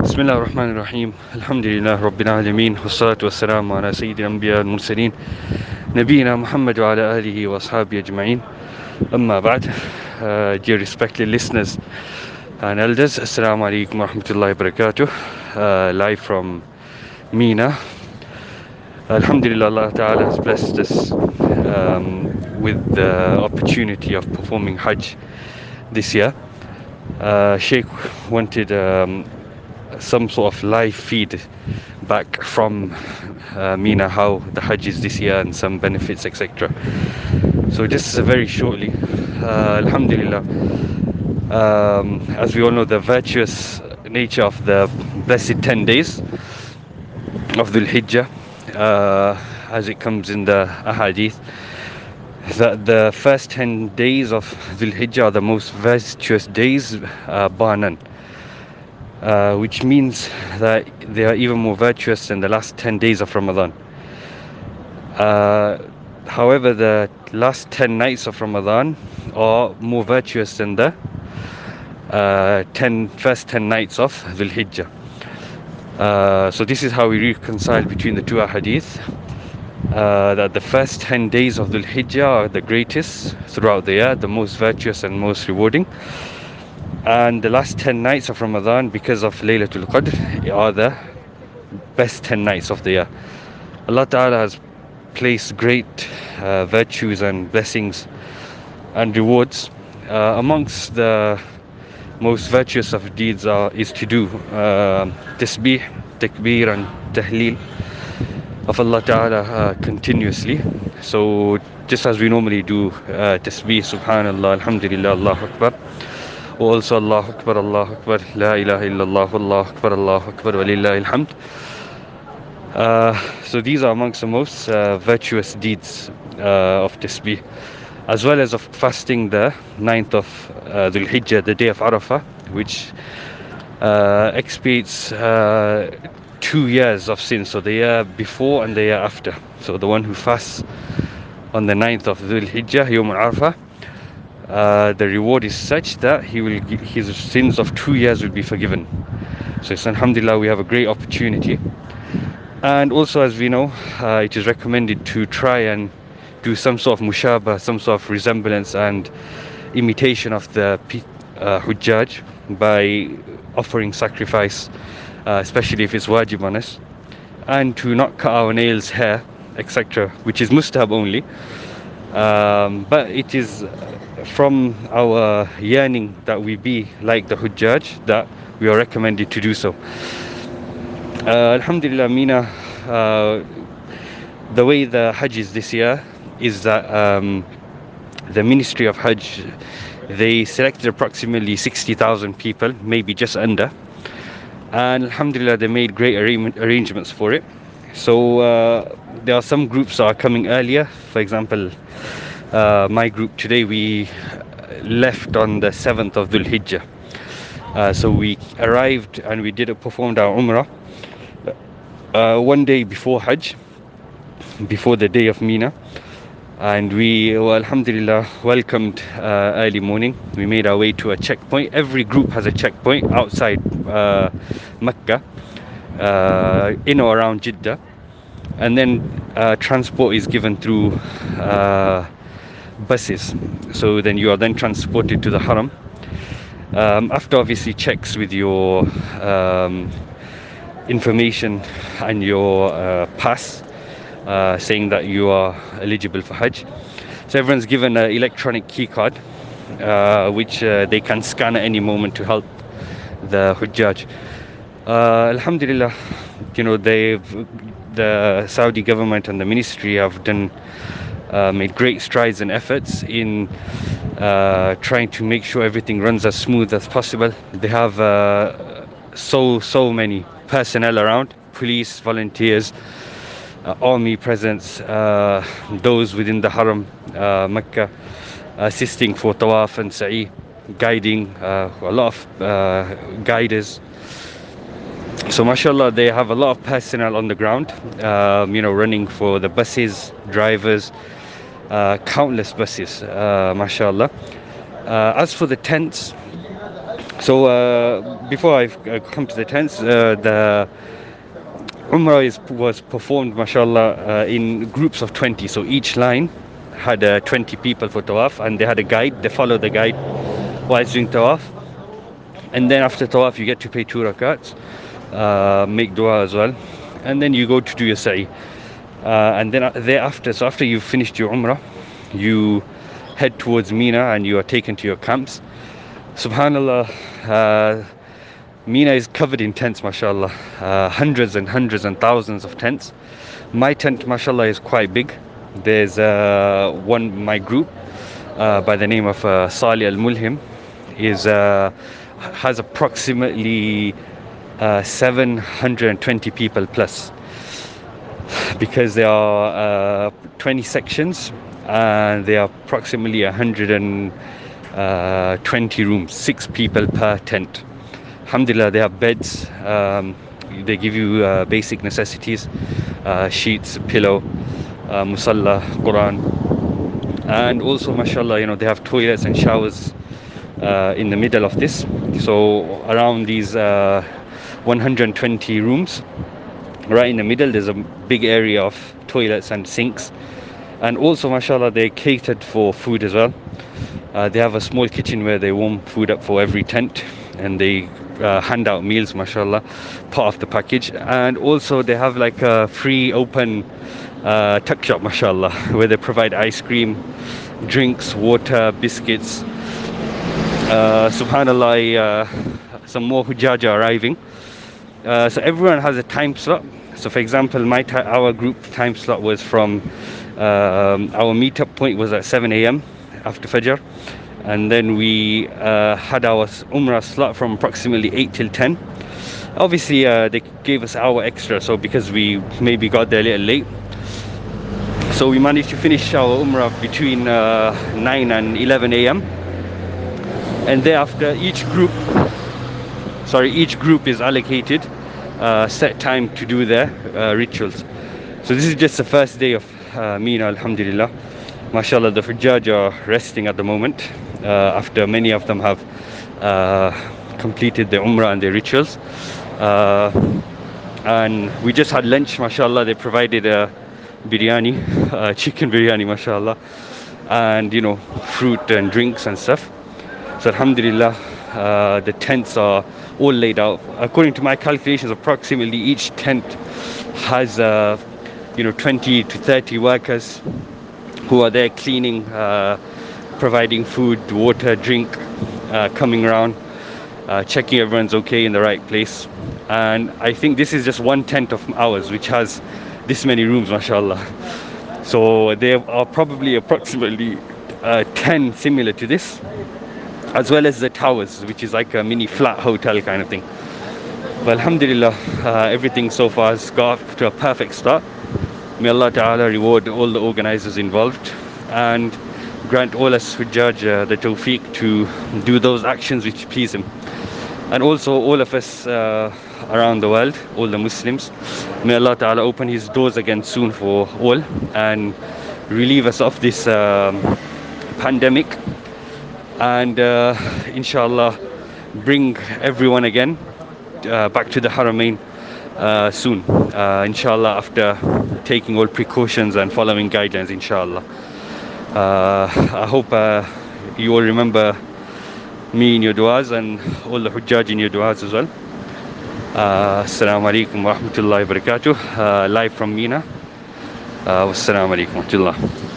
بسم الله الرحمن الرحيم الحمد لله رب العالمين والصلاة والسلام على سيد الأنبياء المرسلين نبينا محمد وعلى آله وأصحابه أجمعين أما بعد. Dear respected listeners and elders, Assalamu alaikum wa rahmatullahi wa barakatuh. Live from Mina. Alhamdulillah, Allah Ta'ala has blessed us with the opportunity of performing Hajj this year. Sheikh wanted some sort of live feed back from Mina, how the Hajj is this year and some benefits, etc. So just very shortly, Alhamdulillah, as we all know, the virtuous nature of the blessed 10 days of Dhul Hijjah, as it comes in the ahadith, that the first 10 days of Dhul Hijjah are the most virtuous days, bar none. Which means that they are even more virtuous than the last 10 days of Ramadan. However, the last 10 nights of Ramadan are more virtuous than the first 10 nights of Dhul Hijjah. So this is how we reconcile between the two ahadith, that the first 10 days of Dhul Hijjah are the greatest throughout the year, the most virtuous and most rewarding. And the last 10 nights of Ramadan, because of Laylatul Qadr, are the best 10 nights of the year. Allah Ta'ala has placed great virtues and blessings and rewards. Amongst the most virtuous of deeds is to do tasbih, takbir and tahleel of Allah Ta'ala continuously. So just as we normally do tasbih, subhanallah, alhamdulillah, Allahu Akbar, also Allahu Akbar, Allahu Akbar, La ilaha illallah, Allahu Akbar, Allahu Akbar, Walillahi alhamd. So these are amongst the most virtuous deeds of tasbih, as well as of fasting the 9th of Dhul Hijjah, the day of Arafah, which expiates 2 years of sin, so the year before and the year after. So the one who fasts on the 9th of Dhul Hijjah, Yawm al-Arafah, the reward is such that his sins of 2 years will be forgiven. So it's alhamdulillah, we have a great opportunity. And also, as we know, it is recommended to try and do some sort of mushabah, some sort of resemblance and imitation of the Hujjaj by offering sacrifice, especially if it's wajib on us, and to not cut our nails, hair, etc., which is mustahab only. But it is from our yearning that we be like the Hujjaj that we are recommended to do so. Alhamdulillah, Mina, the way the Hajj is this year is that the Ministry of Hajj, they selected approximately 60,000 people, maybe just under, and alhamdulillah, they made great arrangements for it. So there are some groups that are coming earlier. For example, my group today, we left on the 7th of Dhul Hijjah. So we arrived and we performed our Umrah 1 day before Hajj, before the day of Mina. And we, alhamdulillah, welcomed early morning. We made our way to a checkpoint. Every group has a checkpoint outside Mecca, in or around Jeddah. And then transport is given through buses. So then you are then transported to the Haram. After obviously checks with your information and your pass, saying that you are eligible for Hajj. So everyone's given an electronic key card, which they can scan at any moment to help the Hujjaj. Alhamdulillah, you know, the Saudi government and the ministry have made great strides and efforts in trying to make sure everything runs as smooth as possible. They have so many personnel around, police, volunteers, army presence, those within the Haram, Mecca, assisting for Tawaf and Sa'i, guiding, a lot of guiders. So mashallah, they have a lot of personnel on the ground, you know, running for the buses, drivers, countless buses, mashallah. As for the tents, So before I come to the tents, the Umrah was performed, mashallah, in groups of 20. So each line had 20 people for tawaf, and they had a guide. They followed the guide while doing tawaf. And then after tawaf, you get to pay 2 rakats, make dua as well. And then you go to do your sa'i. And then thereafter, so after you've finished your Umrah, you head towards Mina and you are taken to your camps. Subhanallah, Mina is covered in tents, mashallah. Hundreds and hundreds and thousands of tents. My tent, mashallah, is quite big. There's my group by the name of Salih Al Mulhim has approximately 720 people plus, because there are 20 sections and there are approximately 120 rooms, 6 people per tent. Alhamdulillah, they have beds, they give you basic necessities, sheets, pillow, musalla, Quran, and also mashallah, they have toilets and showers in the middle of this. So around these 120 rooms, right in the middle, there's a big area of toilets and sinks. And also, mashallah, they catered for food as well. They have a small kitchen where they warm food up for every tent, and they hand out meals, mashallah, part of the package. And also they have like a free open tuck shop, mashallah, where they provide ice cream, drinks, water, biscuits. Subhanallah, some more Hujjaj are arriving. So everyone has a time slot. So for example, our group time slot was from our meetup point was at 7 a.m. after Fajr, and then we had our Umrah slot from approximately 8 till 10. Obviously they gave us an hour extra, so because we maybe got there a little late, so we managed to finish our Umrah between 9 and 11 a.m. and thereafter each group is allocated set time to do their rituals. So this is just the first day of Mina, alhamdulillah. Mashallah, the Hujjaj are resting at the moment after many of them have completed their Umrah and their rituals. And we just had lunch, mashallah. They provided biryani, chicken biryani, mashallah, and fruit and drinks and stuff. So alhamdulillah, the tents are all laid out. According to my calculations, approximately each tent has 20 to 30 workers who are there cleaning, providing food, water, drink, coming around, checking everyone's okay in the right place. And I think this is just one tent of ours which has this many rooms, mashallah. So there are probably approximately 10 similar to this, as well as the towers, which is like a mini flat hotel kind of thing. But alhamdulillah, everything so far has got off to a perfect start. May Allah Ta'ala reward all the organizers involved and grant all us Hujjaj the tawfiq to do those actions which please him. And also all of us around the world, all the Muslims, may Allah Ta'ala open his doors again soon for all and relieve us of this pandemic, and inshallah bring everyone again back to the Haramain soon, inshallah, after taking all precautions and following guidelines, inshallah. I hope you all remember me in your du'as and all the Hujjaj in your du'as as well. Assalamu alaikum wa rahmatullahi wa barakatuh, live from Mina. Wassalamu alaikum wa rahmatullah.